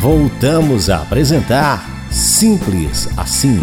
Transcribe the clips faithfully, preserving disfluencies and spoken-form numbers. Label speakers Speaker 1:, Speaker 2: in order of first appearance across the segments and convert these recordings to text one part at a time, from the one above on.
Speaker 1: voltamos a apresentar Simples Assim.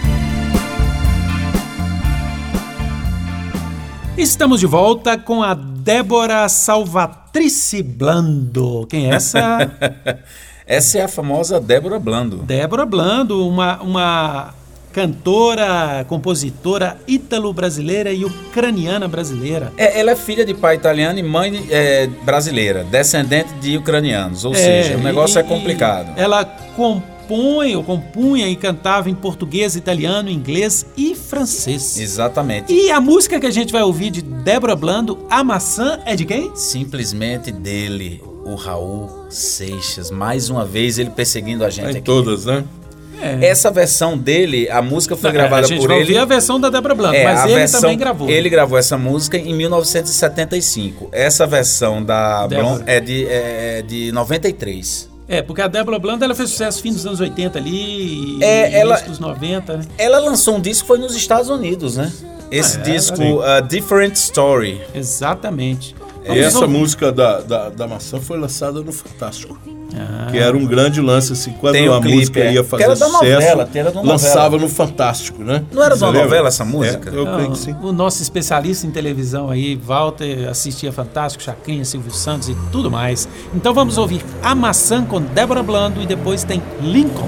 Speaker 2: Estamos de volta com a Débora Salvatrice Blando. Quem é essa?
Speaker 3: Essa é a famosa Débora Blando.
Speaker 2: Débora Blando, uma, uma cantora, compositora ítalo-brasileira e ucraniana brasileira.
Speaker 3: É, ela é filha de pai italiano e mãe é, brasileira, descendente de ucranianos, ou
Speaker 2: É,
Speaker 3: seja, o negócio
Speaker 2: e-
Speaker 3: é complicado.
Speaker 2: Ela compõe ou compunha e cantava em português, italiano, inglês e francês.
Speaker 3: Exatamente.
Speaker 2: E a música que a gente vai ouvir de Débora Blando, A Maçã, é de quem?
Speaker 3: Simplesmente dele, o Raul Seixas. Mais uma vez ele perseguindo a gente
Speaker 4: Em
Speaker 3: aqui.
Speaker 4: todas, né?
Speaker 2: É.
Speaker 3: Essa versão dele, a música foi
Speaker 2: Não,
Speaker 3: gravada
Speaker 2: a gente
Speaker 3: por
Speaker 2: vai
Speaker 3: ele.
Speaker 2: ouvir a versão da Débora Blando,
Speaker 3: É,
Speaker 2: mas
Speaker 3: a
Speaker 2: ele
Speaker 3: versão-
Speaker 2: também gravou.
Speaker 3: Ele gravou essa música em mil novecentos e setenta e cinco. Essa versão da
Speaker 2: Débora.
Speaker 3: Blonde é de, é de noventa e três.
Speaker 2: É, porque a Débora Blando ela fez sucesso fim dos anos oitenta ali, e
Speaker 3: É, ela-
Speaker 2: início dos noventa, né?
Speaker 3: Ela lançou um disco, foi nos Estados Unidos, né? Esse
Speaker 2: Ah, é,
Speaker 3: disco,
Speaker 4: sim.
Speaker 3: A Different Story.
Speaker 2: Exatamente.
Speaker 4: E
Speaker 2: Vamos
Speaker 4: essa
Speaker 2: ouvir.
Speaker 4: música da, da, da maçã foi lançada no Fantástico.
Speaker 2: Ah.
Speaker 4: Que era um grande lance, assim, quando
Speaker 3: Tem o
Speaker 4: a
Speaker 3: clipe,
Speaker 4: música
Speaker 3: é.
Speaker 4: ia
Speaker 3: Que
Speaker 4: fazer
Speaker 3: era da
Speaker 4: sucesso,
Speaker 3: novela, que era de uma
Speaker 4: lançava
Speaker 3: novela.
Speaker 4: no Fantástico, né?
Speaker 3: Não era de
Speaker 4: Você
Speaker 3: uma
Speaker 4: lembra?
Speaker 3: novela essa música?
Speaker 4: É, eu
Speaker 2: Não,
Speaker 4: creio que sim.
Speaker 2: o nosso especialista em televisão aí, Walter, assistia Fantástico, Chacrinha, Silvio Santos e tudo mais. Então vamos ouvir A Maçã com Débora Blando e depois tem Lincoln.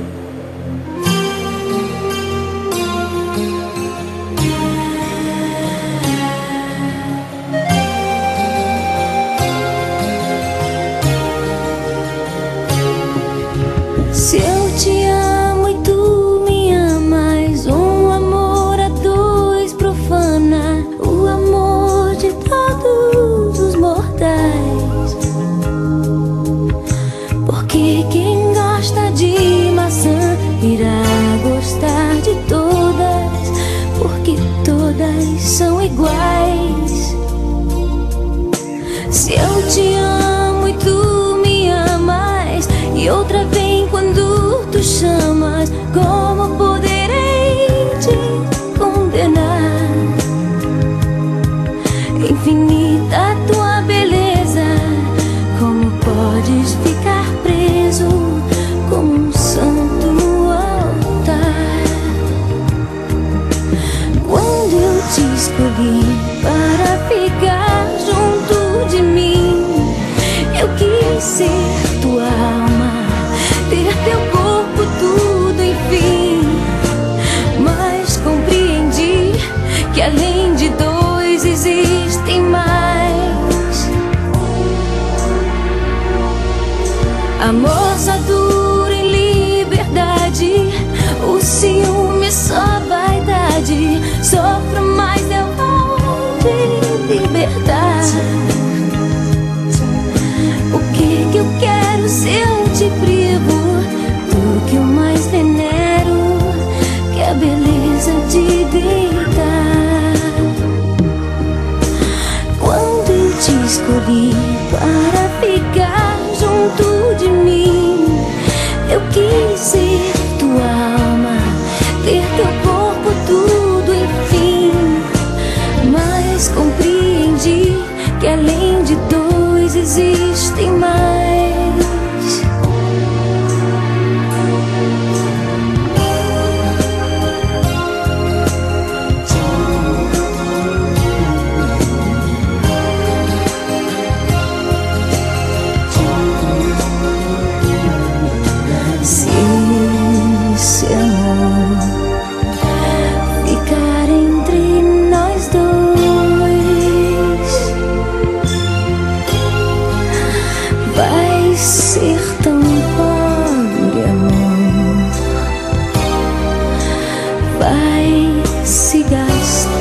Speaker 5: Se eu te amo e tu me amas, um amor a dois profana o amor de todos os mortais. Porque quem gosta de maçã irá gostar de todas, porque todas são iguais. Se eu te amo e tu me amas, e outra vem quando tu chamas, como poderei te condenar? Infinita tua beleza, como podes ficar preso como um santo no altar? Quando eu te escolhi para ficar junto de mim, eu quis ser tua alma, ter teu corpo tudo, enfim. Mas compreendi que além de dois existem mais. Amor só dura em liberdade, o ciúme é só vaidade. Sofro, mas eu vou te libertar. O que que eu quero se eu te privo do que eu mais venero, que é a beleza de deitar? Quando eu te escolhi para ficar junto de mim, eu quis ser tua alma, ter teu corpo tudo, enfim. Mas compreendi que além de dois existem mais. Se esse amor ficar entre nós dois, vai ser tão pobre, amor, vai se gastar.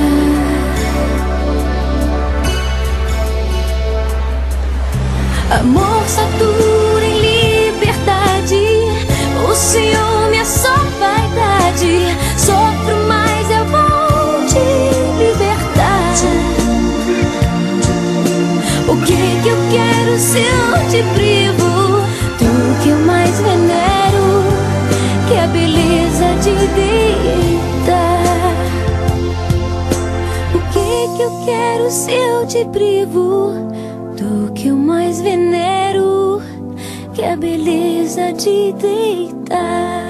Speaker 5: Amor só dura em liberdade, o ciúme é só vaidade. Sofro, mas eu vou te libertar. O que que eu quero se eu te privo do que eu mais venero, que é a beleza de deitar? O que que eu quero se eu te privo do que eu mais venero, que é a beleza beleza de deitar.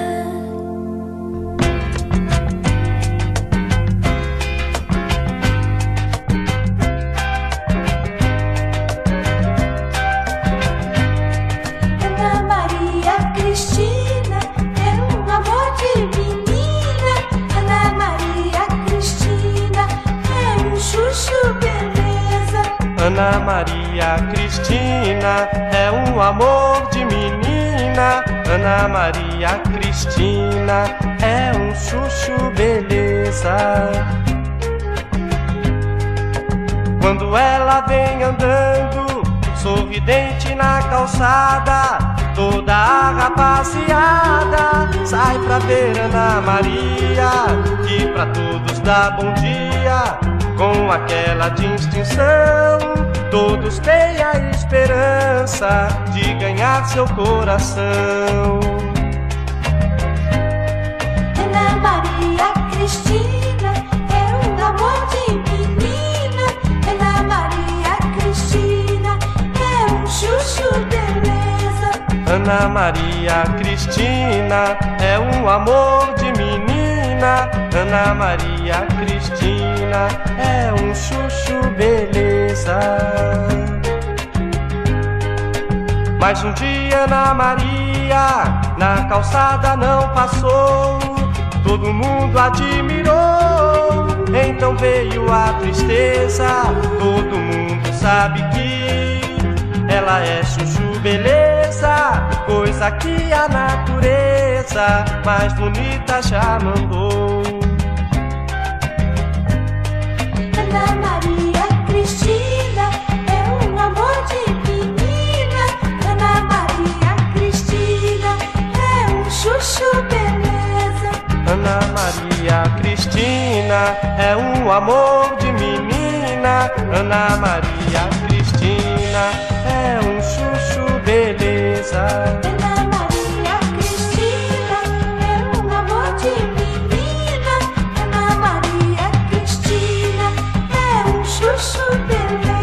Speaker 6: Ana Maria Cristina é um amor de menina. Ana Maria Cristina é um chuchu beleza.
Speaker 7: Ana Maria Cristina é um amor de menina. Ana Maria Cristina é um chuchu beleza. Quando ela vem andando, sorridente na calçada, toda a rapaziada sai pra ver Ana Maria, que pra todos dá bom dia, com aquela distinção. Todos têm a esperança de ganhar seu coração.
Speaker 6: Ana Maria Cristina é um amor de menina. Ana Maria Cristina é um chuchu beleza.
Speaker 7: Ana Maria Cristina é um amor de menina. Ana Maria Cristina é um chuchu beleza. Mas um dia Ana Maria na calçada não passou, todo mundo admirou, então veio a tristeza. Todo mundo sabe que ela é chuchu beleza, coisa que a natureza mais bonita já mandou.
Speaker 6: Ana Maria Cristina é um amor de menina. Ana Maria Cristina é um chuchu beleza.
Speaker 7: Ana Maria Cristina é um amor de menina. Ana Maria Cristina é um chuchu beleza.
Speaker 6: Ana Maria Cristina é um amor de menina. Ana Maria Cristina é um chuchu beleza.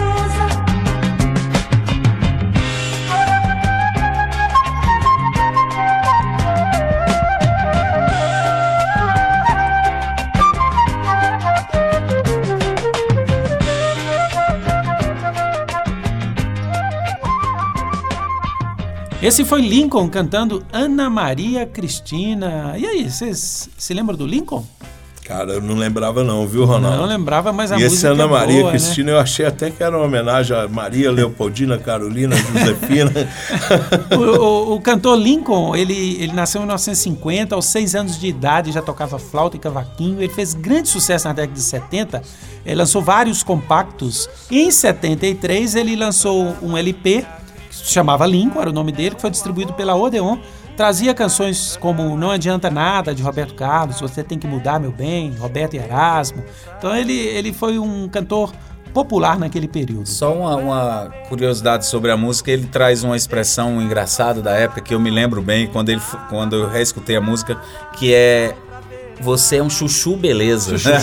Speaker 2: Esse foi Lincoln cantando Ana Maria Cristina. E aí, vocês se lembram do Lincoln?
Speaker 4: Cara, eu não lembrava não, viu, Ronaldo?
Speaker 2: Não lembrava, mas a
Speaker 4: e
Speaker 2: música
Speaker 4: esse Ana
Speaker 2: é
Speaker 4: Maria
Speaker 2: boa,
Speaker 4: Cristina,
Speaker 2: né?
Speaker 4: eu achei até que era uma homenagem a Maria Leopoldina, Carolina, Josefina.
Speaker 2: o, o, o cantor Lincoln, ele, ele nasceu em mil novecentos e cinquenta, aos seis anos de idade já tocava flauta e cavaquinho. Ele fez grande sucesso na década de setenta, ele lançou vários compactos. E em setenta e três ele lançou um L P, que se chamava Lincoln, era o nome dele, que foi distribuído pela Odeon. Trazia canções como Não Adianta Nada, de Roberto Carlos, Você Tem Que Mudar, Meu Bem, Roberto e Erasmo. Então ele, ele foi um cantor popular naquele período.
Speaker 3: Só uma, uma curiosidade sobre a música, ele traz uma expressão engraçada da época que eu me lembro bem quando, ele, quando eu reescutei a música, que é: você é um chuchu beleza.
Speaker 2: Chuchu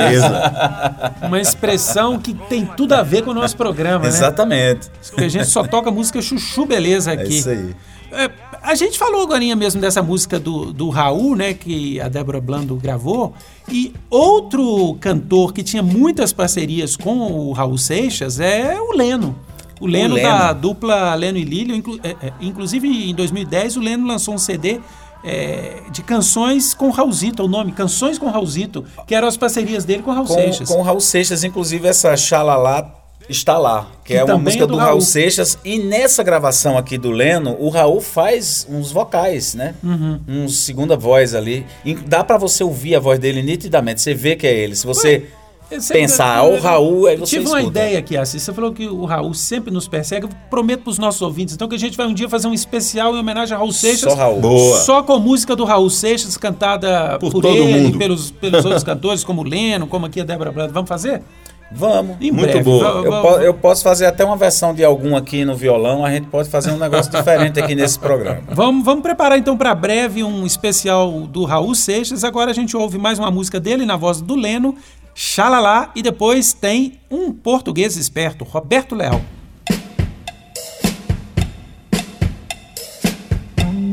Speaker 2: beleza. Uma expressão que tem tudo a ver com o nosso programa,
Speaker 3: Exatamente.
Speaker 2: né? Porque a gente só toca música chuchu beleza aqui.
Speaker 3: É isso aí.
Speaker 2: É, a gente falou agora mesmo dessa música do, do Raul, né, que a Débora Blando gravou, e outro cantor que tinha muitas parcerias com o Raul Seixas é o Leno. O Leno,
Speaker 3: o Leno.
Speaker 2: da dupla Leno e Lílio. Inclu, é, é, inclusive, em dois mil e dez, o Leno lançou um C D é, de canções com Raulzito, o nome, Canções com Raulzito, que eram as parcerias dele com o Raul
Speaker 3: Com,
Speaker 2: Seixas.
Speaker 3: com o Raul Seixas, inclusive essa Xalalá está lá, que, que é uma música é do, do Raul. Raul Seixas. E nessa gravação aqui do Leno, o Raul faz uns vocais, né?
Speaker 2: Uhum.
Speaker 3: Uns segunda voz ali. E dá pra você ouvir a voz dele nitidamente, você vê que é ele. Se você Ué, pensar, ah, o Raul, aí você
Speaker 2: tive
Speaker 3: escuta.
Speaker 2: Uma ideia aqui, Assis. Você falou que o Raul sempre nos persegue. Eu prometo pros nossos ouvintes, então, que a gente vai um dia fazer um especial em homenagem a Raul Seixas.
Speaker 3: Só Raul.
Speaker 4: Boa.
Speaker 2: Só com música do Raul Seixas, cantada por, por todo ele, mundo. Pelos, pelos outros cantores, como o Leno, como aqui a Débora Blando. Vamos fazer?
Speaker 3: Vamos.
Speaker 2: Em
Speaker 4: Muito
Speaker 2: breve.
Speaker 4: boa.
Speaker 2: Vamos,
Speaker 3: eu,
Speaker 2: vamos.
Speaker 3: po- eu posso fazer até uma versão de algum aqui no violão. A gente pode fazer um negócio diferente aqui nesse programa.
Speaker 2: Vamos, vamos preparar então para breve um especial do Raul Seixas. Agora a gente ouve mais uma música dele na voz do Leno, Xalalá, e depois tem um português esperto, Roberto Leal.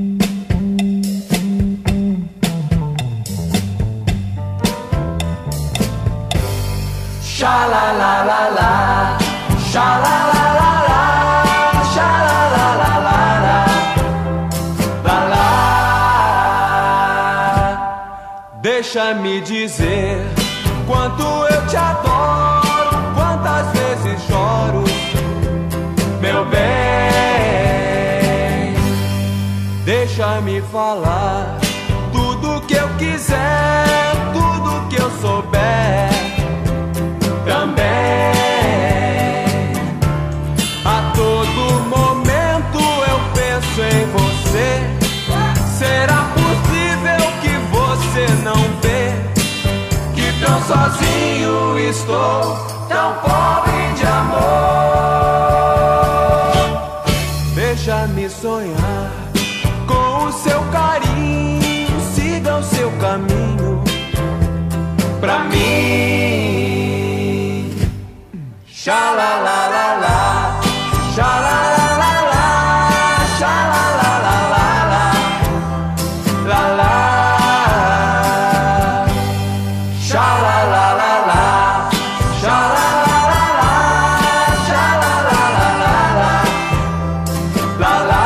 Speaker 7: la la la la, sha la la la la, sha la la la la la, la la. Deixa-me dizer quanto eu te adoro, quantas vezes choro, meu bem. Deixa-me falar tudo que eu quiser, tudo que eu souber também. A todo momento eu penso em você. Será possível que você não vê que tão sozinho estou, tão pobre de amor? Deixa-me sonhar com o seu carinho, siga o seu caminho pra mim. Sha la la la la, sha la la la la, sha la la la la la, la la. Sha la la la la, sha la la la la, sha la la la la la, la la.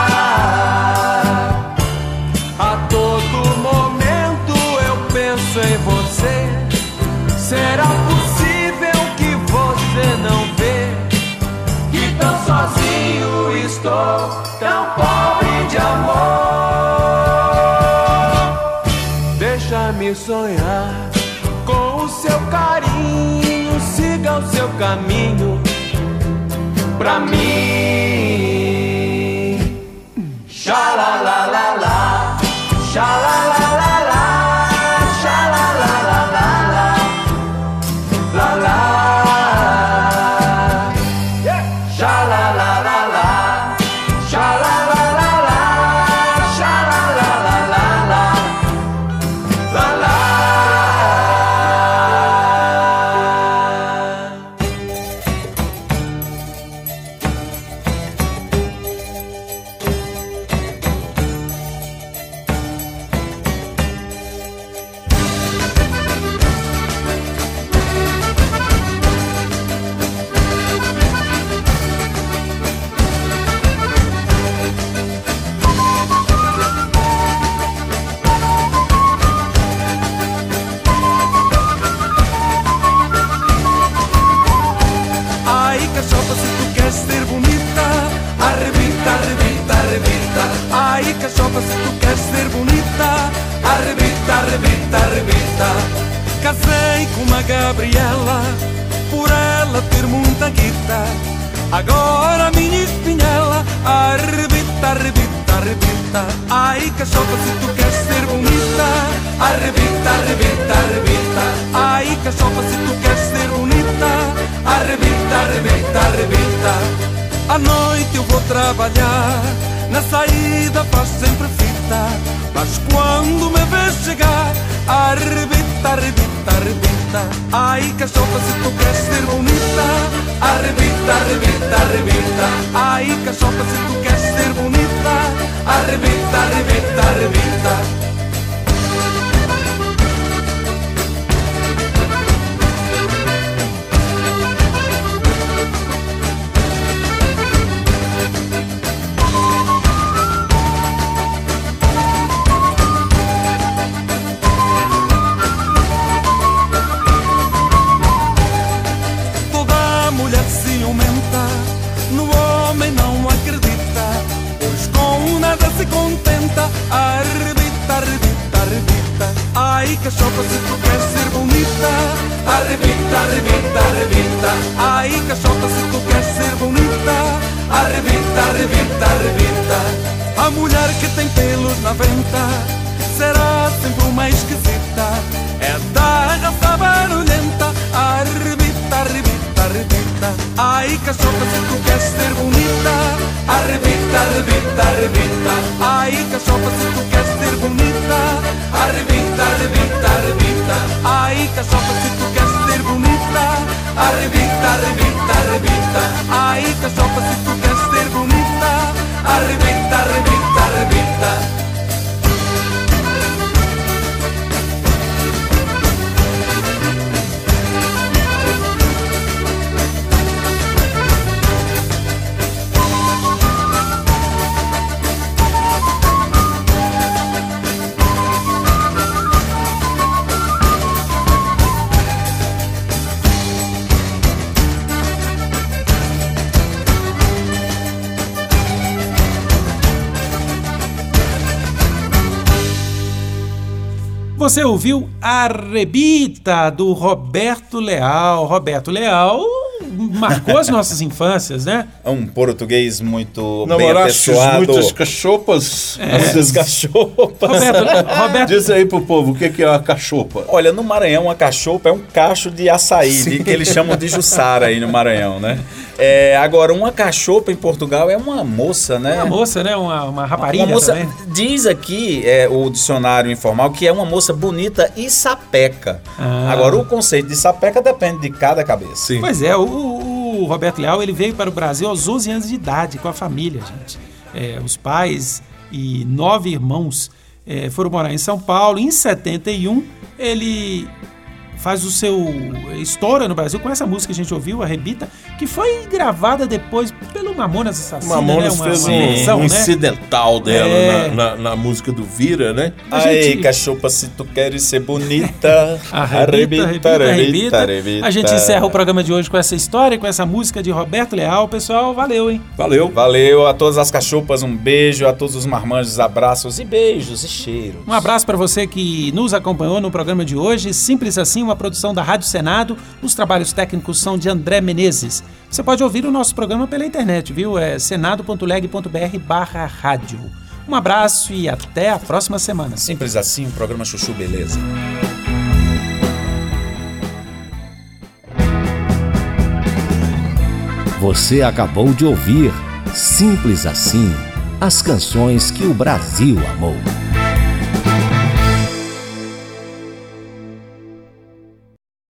Speaker 7: A todo momento eu penso em você. Será possível que você não vê que tão sozinho estou, tão pobre de amor? Deixa-me sonhar com o seu carinho, siga o seu caminho pra mim. Sha la la la la, sha la la la la, sha la la la la la, la la. Sha la la la la, sha la la la la, sha la la la la la, la la. Ai, cachorra, se tu queres ser bonita, arrebita, arrebita, arrebita. Ai, cachorra, se tu queres ser bonita, arrebita, arrebita, arrebita. Casei com uma Gabriela, por ela ter muita guita. Agora a minha espinhela, arrebita, arrebita, arrebita. Ai, cachorra, se tu queres ser bonita, arrebita, arrebita, arrebita. Ai, cachorra, se tu queres ser bonita, arrebita, arrebita, arrebita. À noite eu vou trabalhar, na saída faz sempre fita. Mas quando me vês chegar, arrebita, arrebita, arrebita. Ai, cachorra, se tu queres ser bonita, arrebita, arrebita, arrebita. Ai, cachorra, se tu queres ser bonita, arrebita, arrebita, arrebita. Toda mulher ciumenta no homem não acredita, pois com nada se contenta. Arrebita, arrebita, arrebita. Ai, cachorra, se tu queres ser bonita, arrebita, arrebita, arrebita. Ai, cachorra, se tu queres ser bonita, arrebita, arrebita, arrebita. A mulher que tem pelos na venta será sempre uma esquisita, é da raça barulhenta. Arrebita, arrebita, arrebita. Ai, cachorra, se tu queres ser bonita, arrebita, arrebita, arrebita. Ai, cachorra, se tu queres ser bonita, arrebita, arrebita, arrebita. Ai, cachorra, se tu queres ser bonita, arrebita, arrebita, arrebita. Ai, cachorra, se tu queres ser bonita, arrebita, arrebita, arrebita.
Speaker 2: Você ouviu Arrebita, do Roberto Leal. Roberto Leal marcou as nossas infâncias, né?
Speaker 3: É um português muito bem
Speaker 4: Namoraste
Speaker 3: apessoado.
Speaker 4: muitas cachopas?
Speaker 3: Muitas cachopas.
Speaker 2: Roberto, Roberto,
Speaker 4: Diz aí pro povo, o que que é uma cachopa?
Speaker 3: Olha, no Maranhão, a cachopa é um cacho de açaí, de, que eles chamam de juçara aí no Maranhão, né? É, agora, uma cachopa em Portugal é uma moça, né?
Speaker 2: uma moça, né? Uma, uma rapariga
Speaker 3: Uma moça,
Speaker 2: também.
Speaker 3: diz aqui é, o dicionário informal que é uma moça bonita e sapeca.
Speaker 2: Ah.
Speaker 3: Agora, o conceito de sapeca depende de cada cabeça.
Speaker 4: Sim.
Speaker 2: Pois é, o, o Roberto Leal, ele veio para o Brasil aos onze anos de idade com a família, gente. É, os pais e nove irmãos é, foram morar em São Paulo. Em setenta e um, ele faz o seu história no Brasil com essa música que a gente ouviu, Arrebita, que foi gravada depois pelo Mamonas Assassina,
Speaker 4: Mamonas
Speaker 2: né? Uma,
Speaker 4: fez
Speaker 2: uma
Speaker 4: um,
Speaker 2: versão,
Speaker 4: um
Speaker 2: né?
Speaker 4: incidental dela
Speaker 2: É.
Speaker 4: na, na, na música do Vira, né?
Speaker 2: A
Speaker 3: Aí,
Speaker 2: gente-
Speaker 3: cachopa, se tu queres ser bonita,
Speaker 2: Arrebita, arrebita, arrebita, arrebita. A gente encerra o programa de hoje com essa história, com essa música de Roberto Leal. Pessoal, valeu, hein?
Speaker 4: Valeu.
Speaker 3: Valeu a todas as cachopas, um beijo, a todos os marmanjos, abraços e beijos e cheiros.
Speaker 2: Um abraço para você que nos acompanhou no programa de hoje. Simples assim, uma produção da Rádio Senado. Os trabalhos técnicos são de André Menezes. Você pode ouvir o nosso programa pela internet, viu? É senado ponto leg ponto br barra rádio. Um abraço e até a próxima semana.
Speaker 3: Simples assim, um programa Chuchu Beleza.
Speaker 1: Você acabou de ouvir Simples Assim, as canções que o Brasil amou.